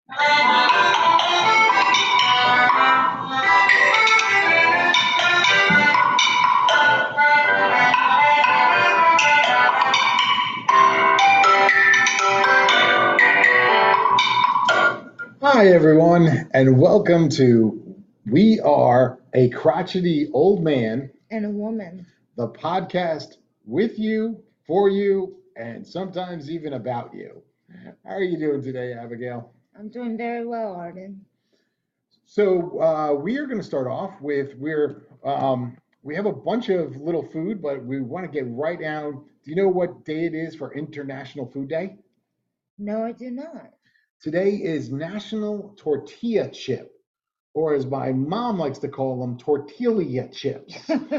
Hi, everyone, and welcome to We Are a Crotchety Old Man, And a woman. the podcast with you, for you, and sometimes even about you. How are you doing today, Abigail? I'm doing very well, Arden. So we are going to start off with we have a bunch of little food, but we want to get right down. Do you know what day it is for International Food Day? No, I do not. Today is National Tortilla Chip, or as my mom likes to call them, tortilla chips.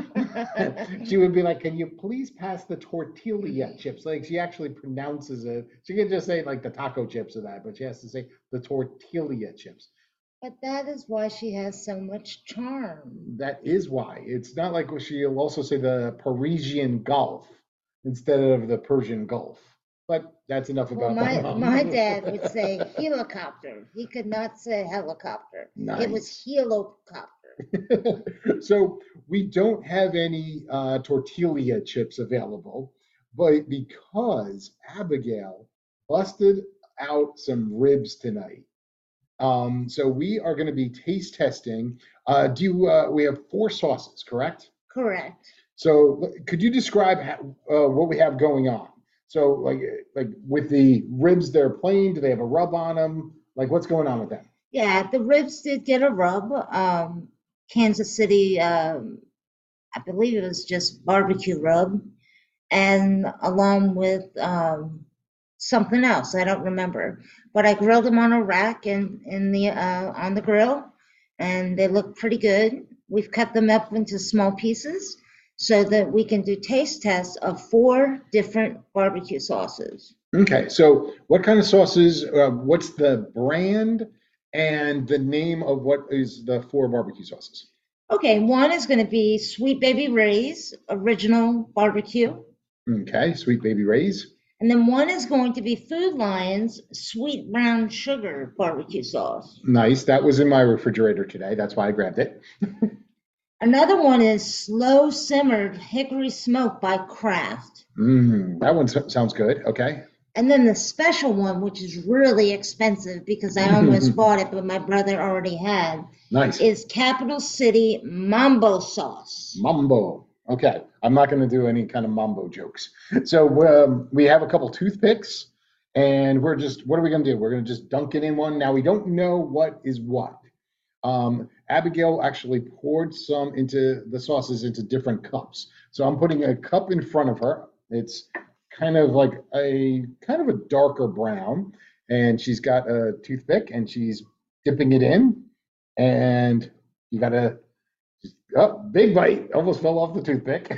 She would be like, "Can you please pass the tortilla chips?" Like she actually pronounces it. She can just say like the taco chips or that, but she has to say the tortilla chips. But that is why she has so much charm. That is why. It's not like she'll also say the Parisian Gulf instead of the Persian Gulf. But that's enough Well, about my my mom. dad would say helicopter. He could not say helicopter. It was Nice. helicopter. So we don't have any tortilla chips available, but because Abigail busted out some ribs tonight, so we are going to be taste testing. We have four sauces, correct? Correct. So could you describe what we have going on? So like with the ribs, they're plain. Do they have a rub on them? Like what's going on with them? Yeah, the ribs did get a rub. Kansas City, I believe it was just barbecue rub, and along with something else. I don't remember, but I grilled them on a rack and in the on the grill, and they look pretty good. We've cut them up into small pieces so that we can do taste tests of four different barbecue sauces. Okay, so what kind of sauces? What's the brand and the name of what is the four barbecue sauces? Okay, one is going to be Sweet Baby Ray's original barbecue. Okay, Sweet Baby Ray's. And then one is going to be Food Lion's Sweet Brown Sugar barbecue sauce. Nice. That was in my refrigerator today. That's why I grabbed it. Another one is Slow Simmered Hickory Smoke by Kraft. That one sounds good. Okay. And then the special one, which is really expensive because I almost bought it, but my brother already had, Nice. is Capital City Mambo Sauce. Mambo. Okay. I'm not going to do any kind of mambo jokes. So we have a couple toothpicks, and what are we going to do? We're going to just dunk it in one. Now, we don't know what is what. Abigail actually poured some into the sauces into different cups. So I'm putting a cup in front of her. It's kind of like a darker brown, and she's got a toothpick and she's dipping it in, and you got to big bite, almost fell off the toothpick.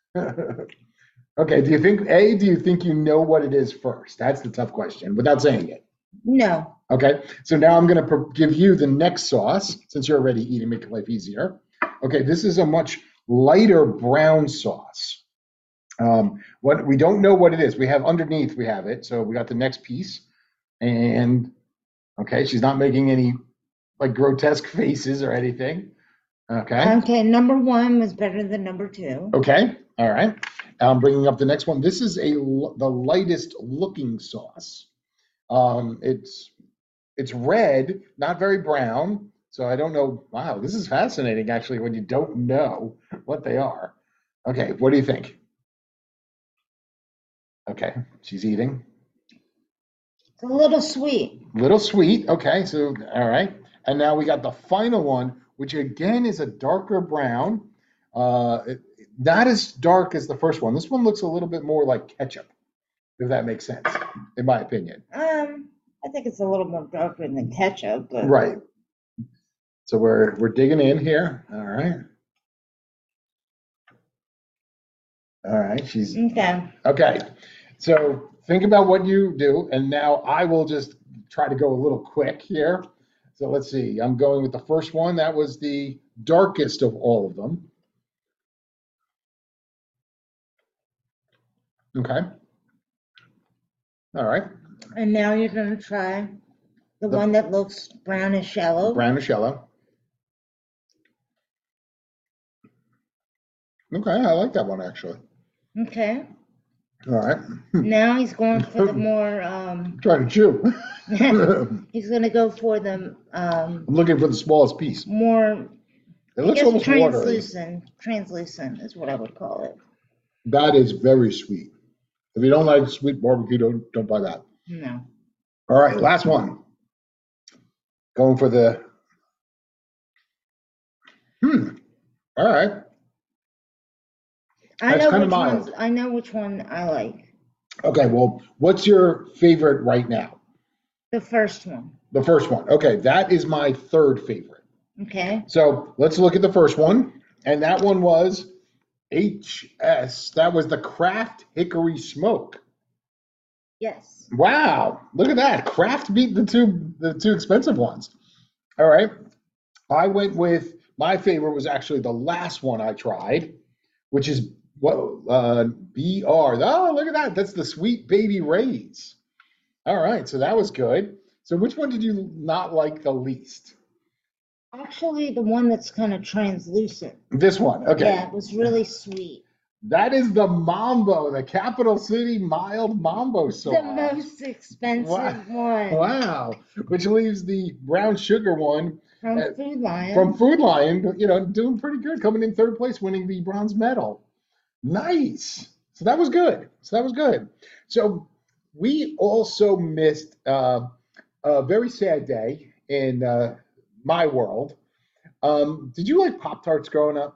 Okay, do you think you know what it is first? That's the tough question without saying it. No. Okay, so now I'm going to give you the next sauce since you're already eating, make life easier. Okay, this is a much lighter brown sauce. What we don't know what it is. We have underneath, we have it. So we got the next piece, and okay, she's not making any like grotesque faces or anything. Okay. Okay, number one was better than number two. Okay. All right. I'm bringing up the next one. This is the lightest looking sauce. It's red, not very brown. So I don't know. Wow, this is fascinating actually when you don't know what they are. Okay, what do you think? Okay, she's eating. It's a little sweet. Little sweet. Okay, so all right. And now we got the final one, which again is a darker brown. Not as dark as the first one. This one looks a little bit more like ketchup, if that makes sense, in my opinion. I think it's a little more darker than ketchup, but Right. So we're digging in here. All right. All right. She's okay. okay. So think about what you do, and now I will just try to go a little quick here. So let's see. I'm going with the first one. That was the darkest of all of them. Okay. All right. And now you're going to try The The one that looks brownish yellow. brownish yellow. Okay, I like that one actually. Okay. All right. Now he's going for the more, Trying to chew. he's gonna go for the, I'm looking for the smallest piece. more, It I looks guess almost watery. translucent is what I would call it. That is very sweet. If you don't like sweet barbecue, don't buy that. No. All right, last one. Going for the. All right. That's kind of mild. I know which one I like. Okay, well, what's your favorite right now? The first one. The first one. Okay, that is my third favorite. Okay. So let's look at the first one. And that one was HS. That was the Kraft Hickory Smoke. Yes. Wow, look at that. Kraft beat the two expensive ones. All right. I went with my favorite was actually the last one I tried, which is what BR. Oh, look at that. That's the Sweet Baby Ray's. All right, so that was good. So which one did you not like the least? Actually, the one that's kind of translucent. This one. Okay. Yeah, it was really sweet. That is the Mambo, the Capital City Mild Mambo sauce. The most expensive one. Wow. Which leaves the brown sugar one From Food Lion. From Food Lion, doing pretty good, coming in third place, winning the bronze medal. Nice. So that was good. So we also missed a very sad day in my world. Did you like Pop-Tarts growing up?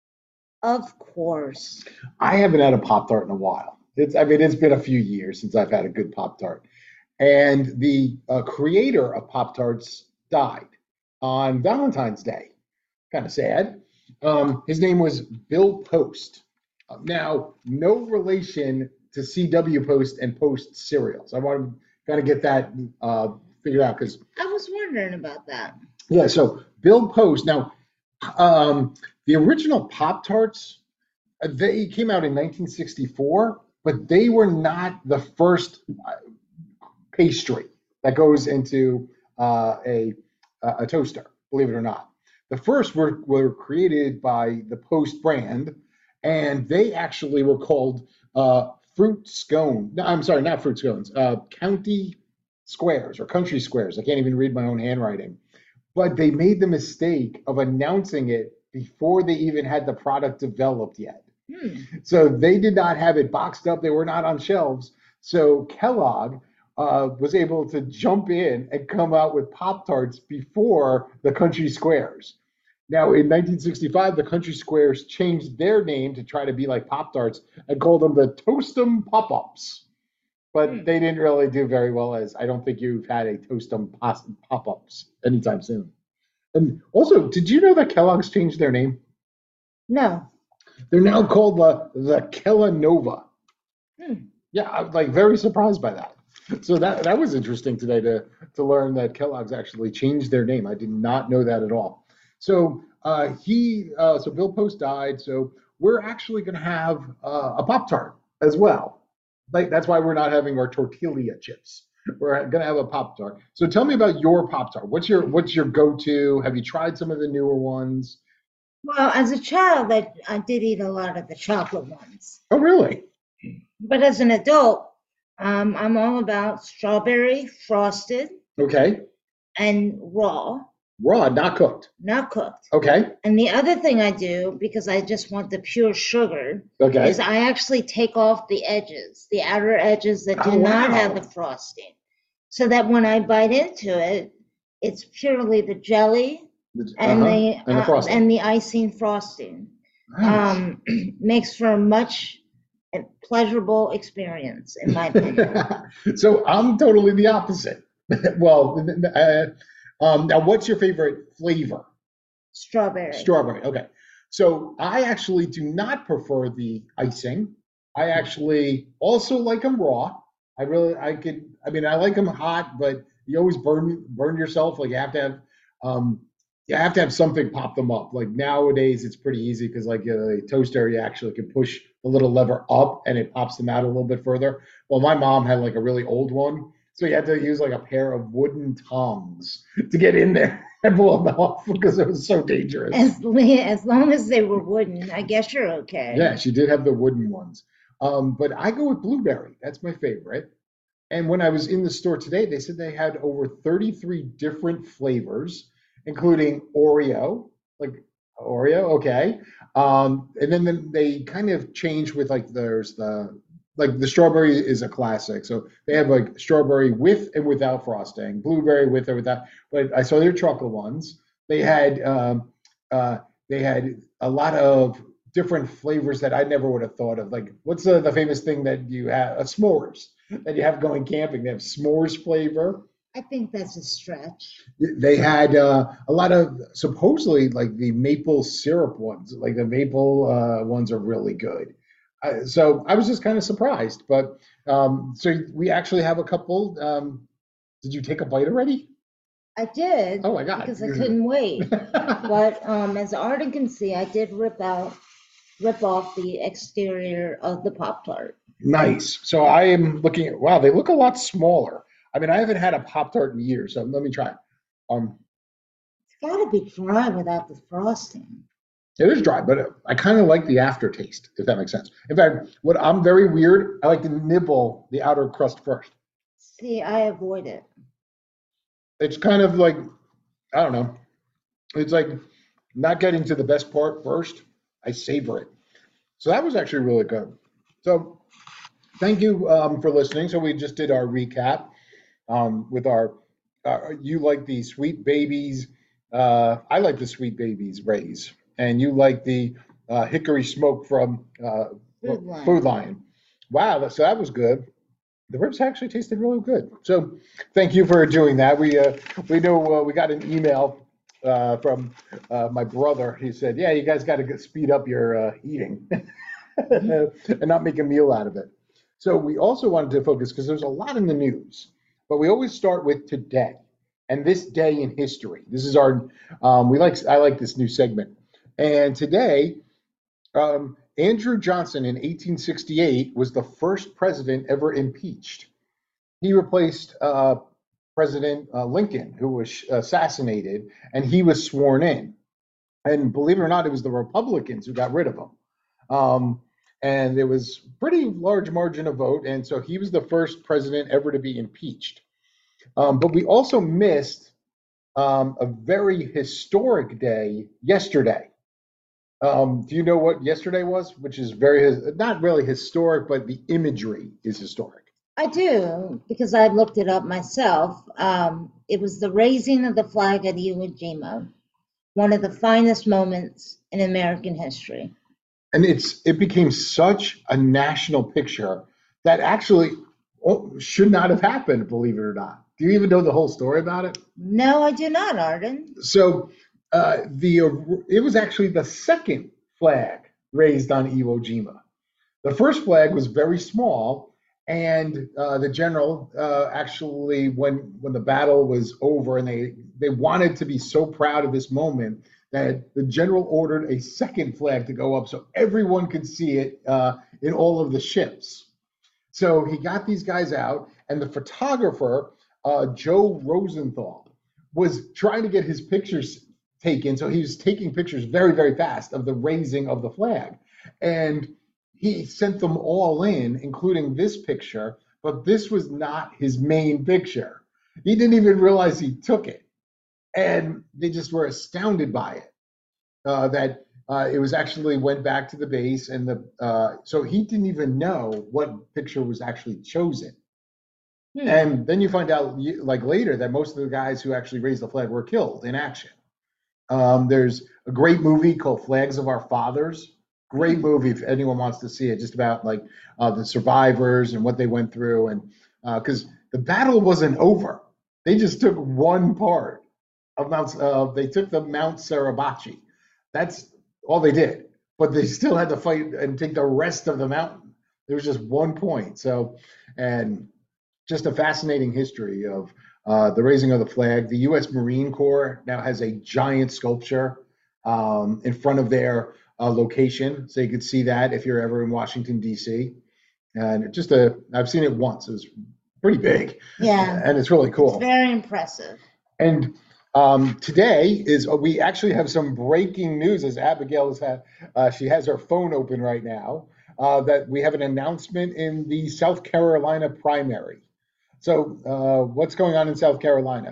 Of course. I haven't had a Pop-Tart in a while. It's been a few years since I've had a good Pop-Tart. And the creator of Pop-Tarts died on Valentine's Day. Kind of sad. His name was Bill Post. Now, no relation to C.W. Post and Post cereals. I want to kind of get that figured out because I was wondering about that. Yeah, so Bill Post. Now, the original Pop-Tarts, they came out in 1964, but they were not the first pastry that goes into a toaster, believe it or not. The first were created by the Post brand, and they actually were called fruit scone. No, I'm sorry, not fruit scones. County squares or country squares. I can't even read my own handwriting. But they made the mistake of announcing it before they even had the product developed yet. So they did not have it boxed up. They were not on shelves. So Kellogg was able to jump in and come out with Pop-Tarts before the Country Squares. Now, in 1965, the Country Squares changed their name to try to be like Pop-Tarts and called them the Toast-'em Pop-Ups. But they didn't really do very well, as I don't think you've had a Toast-'em Pop-Ups anytime soon. And also, did you know that Kellogg's changed their name? No. They're now called the Kellanova. Yeah, I'm like very surprised by that. So that was interesting today to learn that Kellogg's actually changed their name. I did not know that at all. So so Bill Post died. So we're actually going to have a Pop-Tart as well. Like that's why we're not having our tortilla chips. We're going to have a Pop-Tart. So tell me about your Pop-Tart. What's your go-to? Have you tried some of the newer ones? Well, as a child, I did eat a lot of the chocolate ones. Oh, really? But as an adult, I'm all about strawberry frosted. Okay. And raw. Raw, not cooked. Not cooked. Okay. And the other thing I do, because I just want the pure sugar, okay, is I actually take off the edges, the outer edges that do not have the frosting, so that when I bite into it, it's purely the jelly and the icing frosting. Nice. Makes for a much pleasurable experience, in my opinion. So I'm totally the opposite. Well, now what's your favorite flavor? Strawberry. Strawberry. Okay. So I actually do not prefer the icing. I actually also like them raw. I like them hot, but you always burn yourself. Like you have to have something pop them up. Like nowadays, it's pretty easy because like a toaster, you actually can push the little lever up and it pops them out a little bit further. Well, my mom had like a really old one, So you had to use like a pair of wooden tongs to get in there and pull them off because it was so dangerous. As long as they were wooden, I guess you're okay. Yeah, she did have the wooden ones. But I go with blueberry. That's my favorite. And when I was in the store today, they said they had over 33 different flavors, including Oreo, like Oreo, okay. And then they kind of changed with like there's the strawberry is a classic. So they have like strawberry with and without frosting, blueberry with or without. But I saw their chocolate ones. They had uh, they had a lot of different flavors that I never would have thought of. Like what's the famous thing that you have? S'mores that you have going camping. They have s'mores flavor. I think that's a stretch. They had a lot of supposedly like the maple syrup ones, like the maple ones are really good. So I was just kind of surprised, but so we actually have a couple. Did you take a bite already? I did Oh my God. because I couldn't wait. But as Arden can see, I did rip off the exterior of the Pop Tart. Nice. So I am looking at, wow, they look a lot smaller. I mean, I haven't had a Pop Tart in years, so let me try. Um, It's got to be dry without the frosting. it is dry, but I kind of like the aftertaste, if that makes sense. In fact, what I'm very weird, I like to nibble the outer crust first. See, I avoid it. It's kind of like, I don't know. It's like not getting to the best part first. I savor it. So that was actually really good. So thank you for listening. So we just did our recap with our, you like the Sweet Babies. I like the Sweet Babies Rays. And you like the Hickory Smoke from Food Lion. Food Lion. Wow, so that was good. The ribs actually tasted really good. So thank you for doing that. We know we got an email from my brother. He said, "Yeah, you guys got to speed up your eating and not make a meal out of it." So we also wanted to focus because there's a lot in the news, but we always start with today and this day in history. This is our I like this new segment. And today Andrew Johnson in 1868 was the first president ever impeached. He replaced President Lincoln, who was assassinated, and he was sworn in. And believe it or not, it was the Republicans who got rid of him. Um, and there was pretty large margin of vote, and so he was the first president ever to be impeached. But we also missed a very historic day yesterday. Do you know what yesterday was? Which is very, not really historic, but the imagery is historic. I do because I looked it up myself. It was the raising of the flag at Iwo Jima, one of the finest moments in American history. And it became such a national picture that actually should not have happened, believe it or not. Do you even know the whole story about it? No, I do not, Arden. So it was actually the second flag raised on Iwo Jima. The first flag was very small, and the general actually, when the battle was over, and they wanted to be so proud of this moment that the general ordered a second flag to go up so everyone could see it in all of the ships. So he got these guys out, and the photographer, Joe Rosenthal, was trying to get his pictures taken. So he was taking pictures very, very fast of the raising of the flag. And he sent them all in, including this picture, but this was not his main picture. He didn't even realize he took it. And they just were astounded by it. That it was actually went back to the base, and so he didn't even know what picture was actually chosen. And then you find out like later that most of the guys who actually raised the flag were killed in action. There's a great movie called Flags of Our Fathers. Great movie if anyone wants to see it, just about like the survivors and what they went through, and because the battle wasn't over, they just took one part of Mount. They took the Mount Suribachi. That's all they did, but they still had to fight and take the rest of the mountain. There was just one point. So, and just a fascinating history of the raising of the flag. The U.S. Marine Corps now has a giant sculpture in front of their location, so you could see that if you're ever in Washington D.C. And I've seen it once. It was pretty big, Yeah, and it's really it's cool. very impressive. And today is we actually have some breaking news as Abigail has had. She has her phone open right now. That we have an announcement in the South Carolina primary. So, what's going on in South Carolina?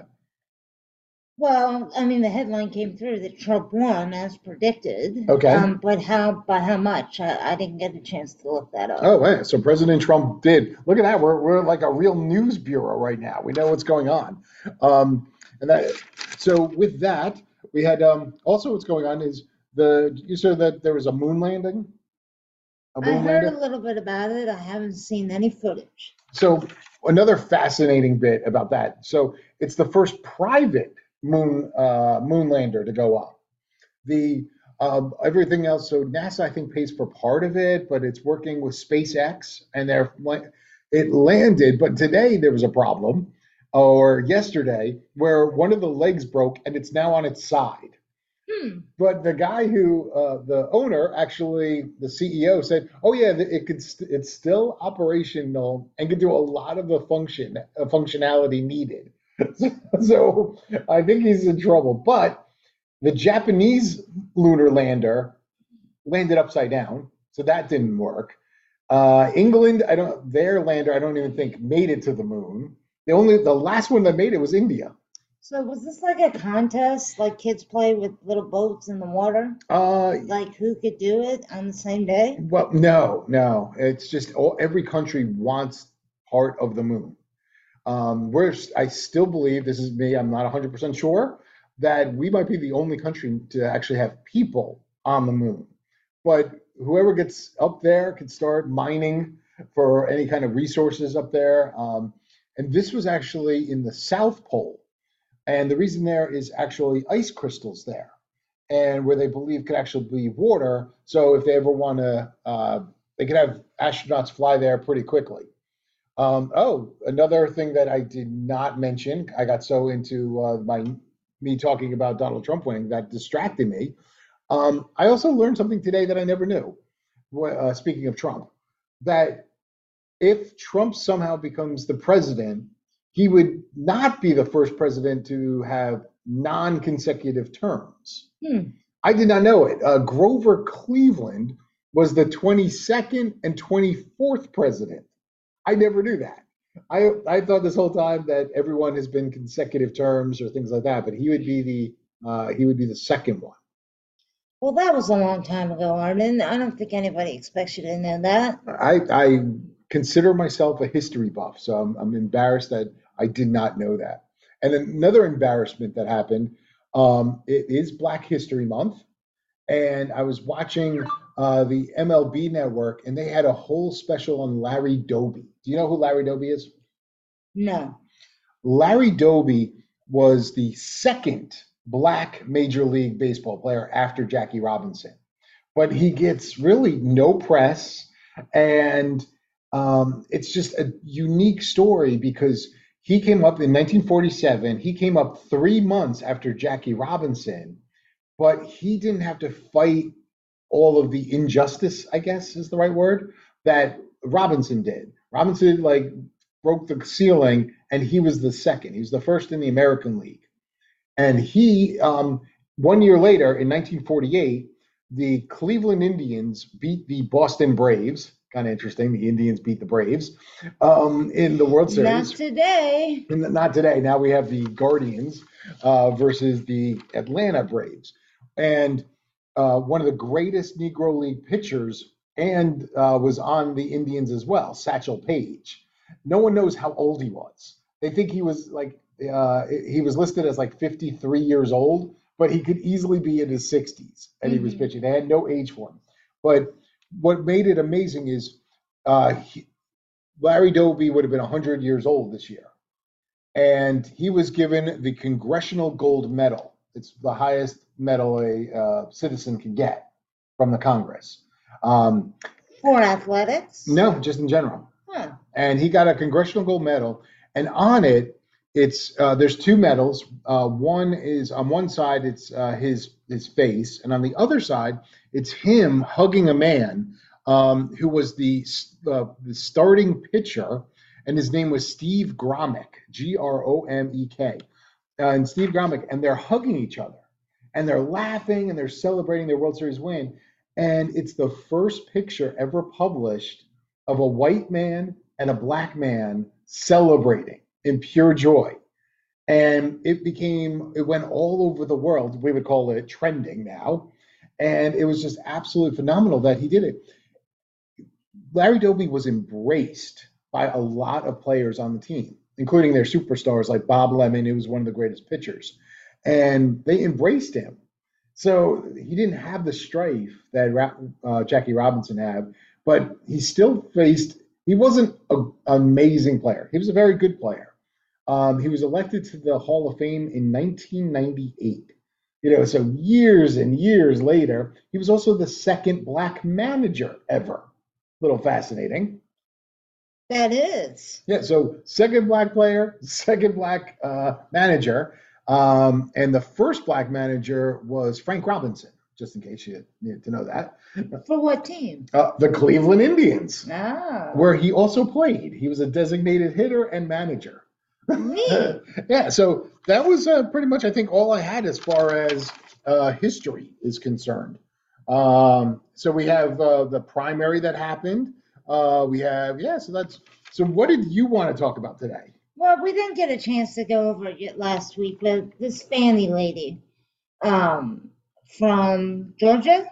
Well, I mean, the headline came through that Trump won as predicted, Okay. but by how much? I didn't get a chance to look that up. Oh, yeah. So President Trump did. Look at that. We're like a real news bureau right now. We know what's going on. And that. So with that, we had also what's going on is you said that there was a moon landing, a I moon heard lander. a little bit about it. I haven't seen any footage. So another fascinating bit about that. So it's the first private moon lander to go up. The everything else, so NASA I think pays for part of it, but it's working with SpaceX, and it landed. But today there was a problem, or yesterday, where one of the legs broke and it's now on its side. Hmm. But the guy the owner, actually, the CEO said, "Oh yeah, it's still operational and can do a lot of the functionality needed." So I think he's in trouble. But the Japanese lunar lander landed upside down, so that didn't work. England, their lander, I don't even think made it to the moon. The last one that made it was India. So was this like a contest, like kids play with little boats in the water? Like who could do it on the same day? Well, no, no. It's just every country wants part of the moon. I still believe, this is me, I'm not 100% sure, that we might be the only country to actually have people on the moon. But whoever gets up there can start mining for any kind of resources up there. And this was actually in the South Pole. And the reason there is actually ice crystals there, and where they believe could actually be water. So if they ever want to, they could have astronauts fly there pretty quickly. Another thing that I did not mention, I got so into me talking about Donald Trump winning that distracted me. I also learned something today that I never knew. Speaking of Trump, that if Trump somehow becomes the president, he would not be the first president to have non-consecutive terms. Hmm. I did not know it. Grover Cleveland was the 22nd and 24th president. I never knew that. I thought this whole time that everyone has been consecutive terms or things like that, but he would be the second one. Well, that was a long time ago, Arden. I don't think anybody expects you to know that. I consider myself a history buff, so I'm embarrassed that I did not know that. And another embarrassment that happened, it is Black History Month, and I was watching the MLB Network, and they had a whole special on Larry Doby. Do you know who Larry Doby is? No. Larry Doby was the second Black Major League Baseball player after Jackie Robinson, but he gets really no press, and it's just a unique story because he came up in 1947. He came up 3 months after Jackie Robinson, but he didn't have to fight all of the injustice, I guess is the right word, that Robinson did. Robinson like broke the ceiling, and he was the second. He was the first in the American League. And he, 1 year later, in 1948, the Cleveland Indians beat the Boston Braves. Kind of interesting. The Indians beat the Braves in the World Not Series. today. Not today. Now we have the Guardians versus the Atlanta Braves. And one of the greatest Negro League pitchers and was on the Indians as well, Satchel Paige. No one knows how old he was. They think he was he was listed as like 53 years old, but he could easily be in his 60s, and he was pitching. They had no age for him. But what made it amazing is Larry Doby would have been 100 years old this year, and he was given the Congressional Gold Medal. It's the highest medal a citizen can get from the Congress. For athletics? No, just in general. Huh. And he got a Congressional Gold Medal, and on it, it's there's two medals. One is on one side, it's his face, and on the other side, it's him hugging a man who was the starting pitcher, and his name was Steve Gromek, Gromek, and Steve Gromek, and they're hugging each other, and they're laughing, and they're celebrating their World Series win, and it's the first picture ever published of a white man and a black man celebrating in pure joy. And it went all over the world. We would call it trending now. And it was just absolutely phenomenal that he did it. Larry Doby was embraced by a lot of players on the team, including their superstars like Bob Lemon, who was one of the greatest pitchers. And they embraced him. So he didn't have the strife that Jackie Robinson had, but he wasn't an amazing player. He was a very good player. He was elected to the Hall of Fame in 1998. So years and years later, he was also the second black manager ever. Little fascinating. That is. Yeah, so second black player, second black manager, and the first black manager was Frank Robinson, just in case you needed to know that. For what team? The Cleveland Indians, Ah. where he also played. He was a designated hitter and manager. Neat. Yeah, so that was pretty much, I think, all I had as far as history is concerned. So we have the primary that happened. So what did you want to talk about today? Well, we didn't get a chance to go over it yet last week, but this Fanny lady from Georgia,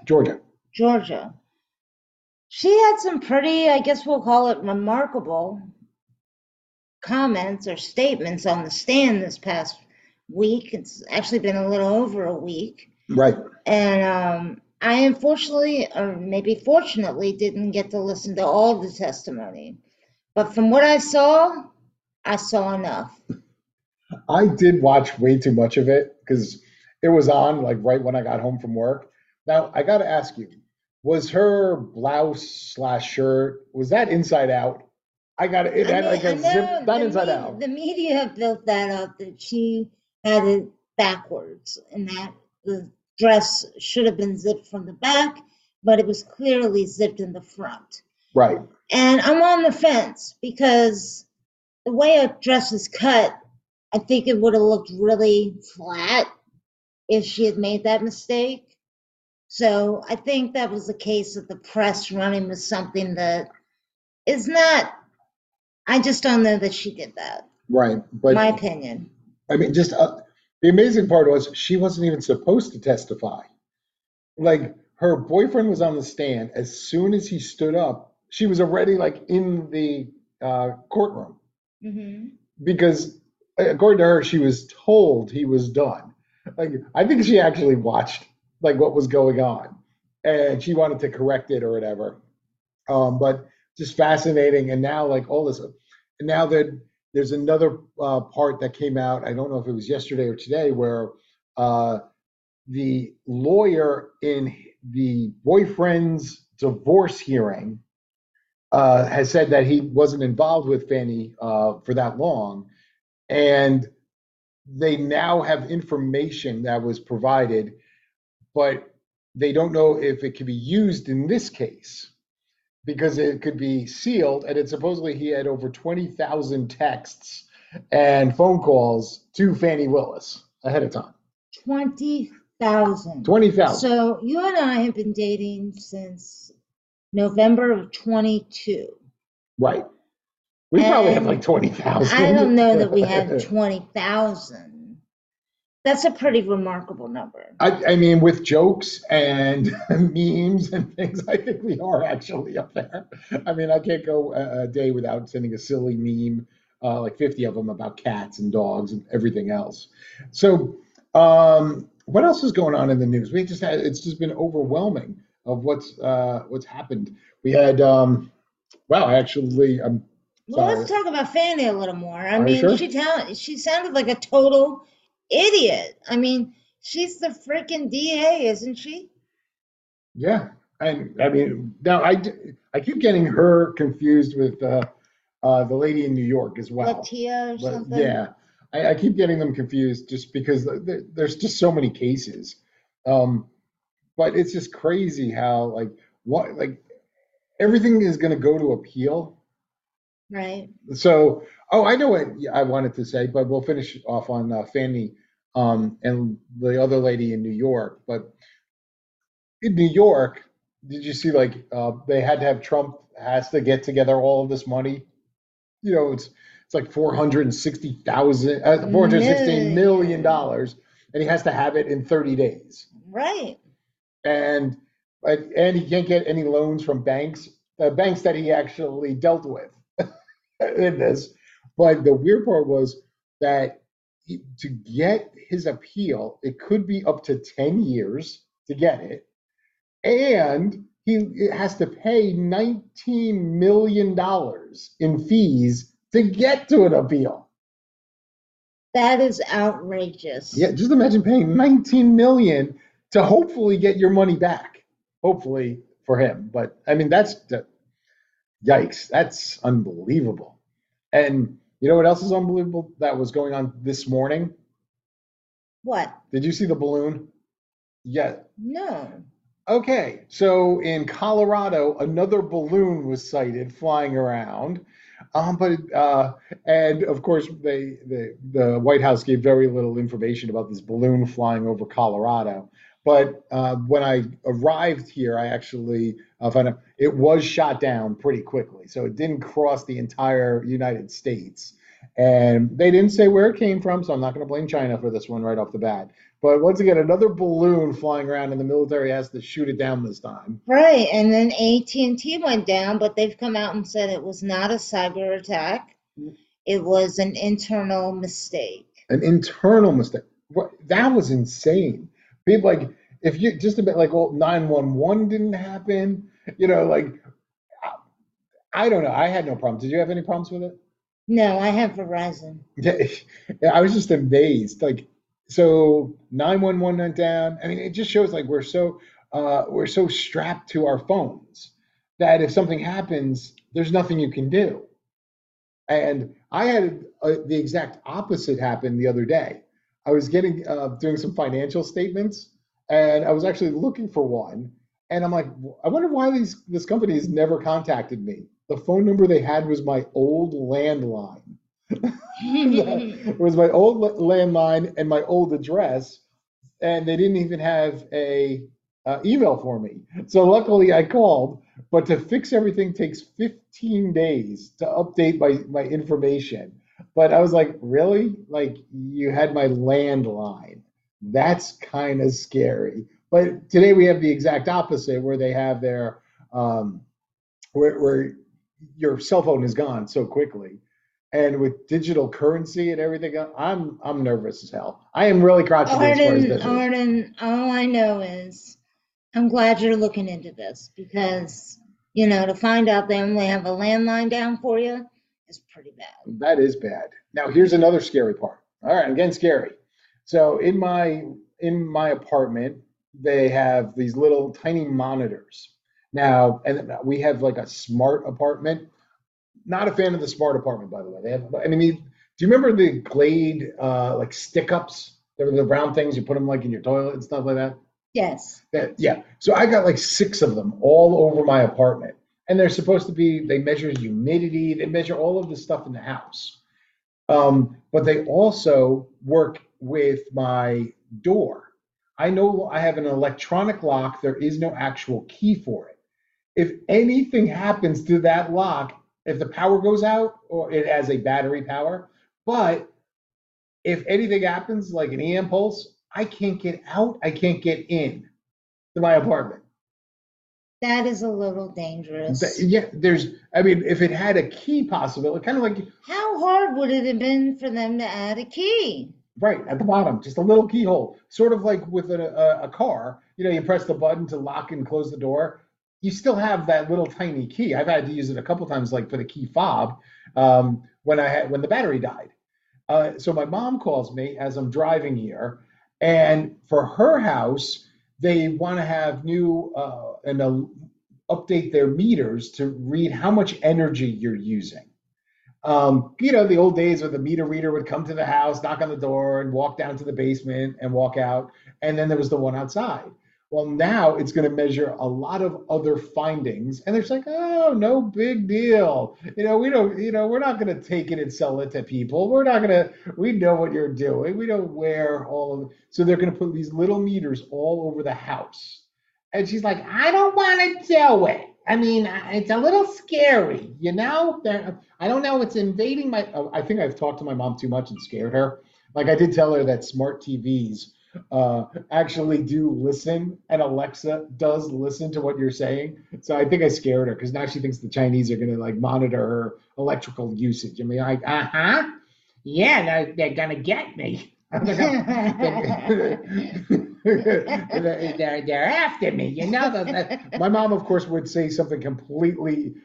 she had some pretty, I guess we'll call it remarkable comments or statements on the stand this past week. It's actually been a little over a week. Right. And I unfortunately, or maybe fortunately, didn't get to listen to all the testimony. But from what I saw enough. I did watch way too much of it because it was on like right when I got home from work. Now, I got to ask you, was her blouse/shirt, was that inside out? It had like a zip, not inside out. The media have built that up that she had it backwards and that the dress should have been zipped from the back, but it was clearly zipped in the front. Right. And I'm on the fence because the way a dress is cut, I think it would have looked really flat if she had made that mistake. So I think that was the case of the press running with something that is not, I just don't know that she did that. Right. But my opinion. I mean, just the amazing part was she wasn't even supposed to testify. Like her boyfriend was on the stand. As soon as he stood up, she was already like in the courtroom. Mm-hmm. Because according to her, she was told he was done. Like I think she actually watched like what was going on, and she wanted to correct it or whatever. But just fascinating. And now like all this, and now that there's another part that came out. I don't know if it was yesterday or today, where the lawyer in the boyfriend's divorce hearing has said that he wasn't involved with Fanny for that long, and they now have information that was provided, but they don't know if it could be used in this case because it could be sealed, and it supposedly he had over 20,000 texts and phone calls to Fannie Willis ahead of time. 20,000. 20,000. So you and I have been dating since November of 22. Right. We probably have like 20,000. I don't know that we have 20,000. That's a pretty remarkable number. I mean, with jokes and memes and things, I think we are actually up there. I mean, I can't go a day without sending a silly meme, like 50 of them about cats and dogs and everything else. So, what else is going on in the news? It's just been overwhelming of what's happened. We had, well, actually, Well, sorry. let's talk about Fanny a little more. I Are mean, you sure? she sounded like a total idiot. I mean, she's the freaking DA, isn't she? Yeah, and I mean, now I keep getting her confused with the lady in New York as well. Latia or something. Yeah, I keep getting them confused just because there's just so many cases. But it's just crazy how like everything is going to go to appeal, Right. So, oh, I know what I wanted to say, but we'll finish off on Fanny and the other lady in New York. But in New York, did you see like they had to have Trump has to get together all of this money? It's like 416 million Million. dollars, and he has to have it in 30 days. Right. And and he can't get any loans from banks that he actually dealt with in this. But the weird part was that to get his appeal, it could be up to 10 years to get it. And he has to pay $19 million in fees to get to an appeal. That is Yeah, outrageous. just imagine paying 19 million to hopefully get your money back. Hopefully for him. But I mean, yikes. That's unbelievable. And you know what else is unbelievable that was going on this morning? What? Did you see the balloon? Yeah. No. Okay. So in Colorado, another balloon was sighted flying around. But and of course, the White House gave very little information about this balloon flying over Colorado. But when I arrived here, I actually found out it was shot down pretty quickly. So it didn't cross the entire United States. And they didn't say where it came from, so I'm not going to blame China for this one right off the bat. But once again, another balloon flying around, and the military has to shoot it down this time. Right. And then AT&T went down, but they've come out and said it was not a cyber attack. It was an internal mistake. An internal mistake. What, that was insane. People like if you just a bit like well 911 didn't happen, like I don't know. I had no problems. Did you have any problems with it? No, I have Verizon. Yeah, I was just amazed. Like so 911 went down. I mean, it just shows like we're so strapped to our phones that if something happens, there's nothing you can do. And I had the exact opposite happen the other day. I was doing some financial statements, and I was actually looking for one. And I'm like, I wonder why this company has never contacted me. The phone number they had was my old landline. It was my old landline and my old address, and they didn't even have a email for me. So luckily I called, but to fix everything takes 15 days to update my information. But I was like, really? Like you had my landline. That's kind of scary. But today we have the exact opposite where they have their um, where your cell phone is gone so quickly. And with digital currency and everything, I'm nervous as hell. I am really crotchety as far as Arden, business. Arden, all I know is I'm glad you're looking into this because, to find out they only have a landline down for you is pretty bad. That is bad. Now here's another scary part. All right, again scary. So in my apartment, they have these little tiny monitors. Now, and we have like a smart apartment. Not a fan of the smart apartment, by the way. They have, I mean, do you remember the Glade like stick ups? They were the brown things you put them like in your toilet and stuff like that. Yes. Yeah. So I got like six of them all over my apartment. And they're supposed to be, they measure humidity, they measure all of the stuff in the house. But they also work with my door. I know I have an electronic lock, there is no actual key for it. If anything happens to that lock, if the power goes out, or it has a battery power, but if anything happens, like an EM pulse, I can't get out, I can't get in to my apartment. That is a little dangerous. Yeah, I mean, if it had a key possibility, kind of like, How hard would it have been for them to add a key? right at the bottom, just a little keyhole, sort of like with a car, you press the button to lock and close the door. You still have that little tiny key. I've had to use it a couple times, like for the key fob, when the battery died. So my mom calls me as I'm driving here, and for her house, they want to have new and update their meters to read how much energy you're using. The old days where the meter reader would come to the house, knock on the door, and walk down to the basement and walk out, and then there was the one outside. Well, now it's going to measure a lot of other findings, and it's like, oh, no big deal. We don't, we're not going to take it and sell it to people. We're not going to, we know what you're doing. We don't wear all of, so they're going to put these little meters all over the house. And she's like, I don't want to do it. I mean, it's a little scary, I don't know. It's invading my. I think I've talked to my mom too much and scared her. Like I did tell her that smart TVs actually do listen, and Alexa does listen to what you're saying. So I think I scared her because now she thinks the Chinese are going to like monitor her electrical usage. I mean, like, yeah, they're going to get me. They're after me, My mom, of course, would say something completely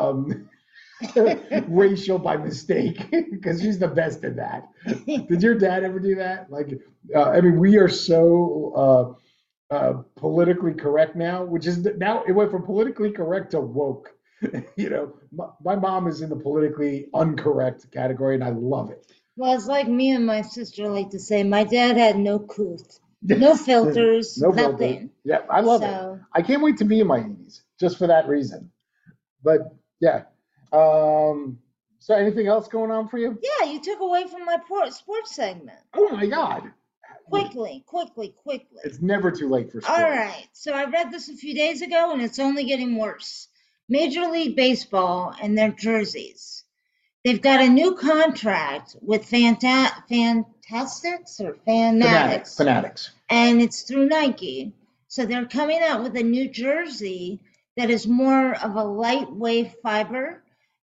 racial by mistake because she's the best at that. Did your dad ever do that? Like, I mean, we are so politically correct now, which is now it went from politically correct to woke. My mom is in the politically incorrect category, and I love it. Well, it's like me and my sister like to say, my dad had no couth, no filters, No filters. nothing. Yeah, I love it. I can't wait to be in my 80s just for that reason. But yeah. So anything else going on for you? Yeah, you took away from my sports segment. Oh my God. Quickly. It's never too late for sports. All right. So I read this a few days ago, and it's only getting worse. Major League Baseball and their jerseys. They've got a new contract with Fanatics. And it's through Nike. So they're coming out with a new jersey that is more of a lightweight fiber.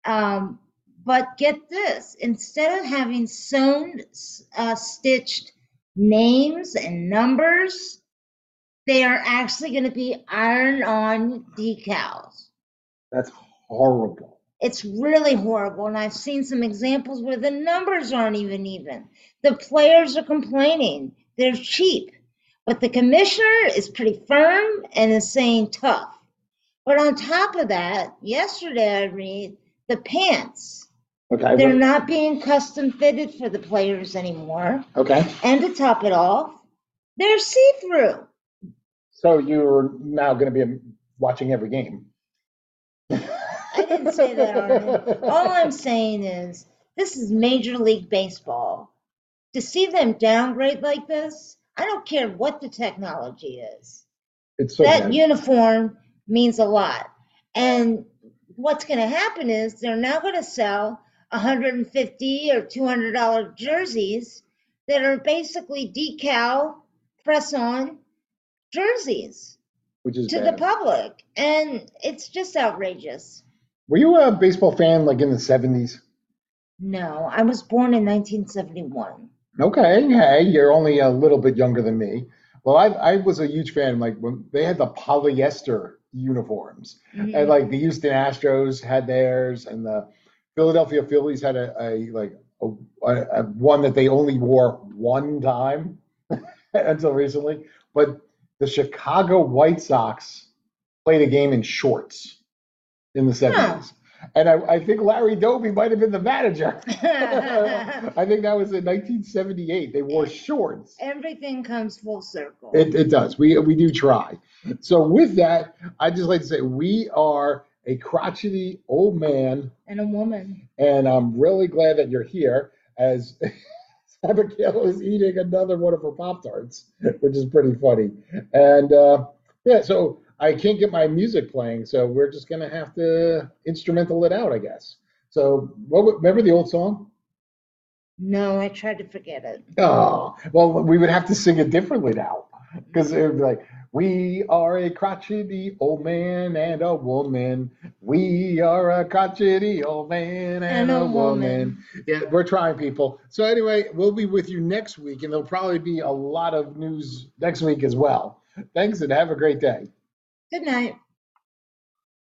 But get this, instead of having sewn, stitched names and numbers, they are actually going to be iron-on decals. That's horrible. It's really horrible, and I've seen some examples where the numbers aren't even. The players are complaining. They're cheap. But the commissioner is pretty firm and is saying tough. But on top of that, yesterday I read the pants. Okay. They're not being custom fitted for the players anymore. Okay. And to top it off, they're see-through. So you're now going to be watching every game. I didn't say that, Armin. All I'm saying is this is Major League Baseball. To see them downgrade like this, I don't care what the technology is. It's so that bad. Uniform means a lot. And what's going to happen is they're now going to sell $150 or $200 jerseys that are basically decal press-on jerseys to the public. And it's just outrageous. Were you a baseball fan like in the 70s? No, I was born in 1971. Okay, hey, you're only a little bit younger than me. Well, I was a huge fan, like when they had the polyester uniforms, and like the Houston Astros had theirs, and the Philadelphia Phillies had a one that they only wore one time until recently. But the Chicago White Sox played a game in shorts in the 70s. And I think Larry Doby might have been the manager. I think that was in 1978. They wore shorts. Everything comes full circle. It does. We do try. So with that, I'd just like to say we are a crotchety old man. And a woman. And I'm really glad that you're here as Abigail is eating another one of her Pop-Tarts, which is pretty funny. And yeah, so I can't get my music playing, so we're just going to have to instrumental it out, I guess. So remember the old song? No, I tried to forget it. Oh, well, we would have to sing it differently now because it would be like, we are a crotchety old man and a woman. We are a crotchety old man and a woman. Yeah, we're trying, people. So anyway, we'll be with you next week, and there'll probably be a lot of news next week as well. Thanks, and have a great day. Good night.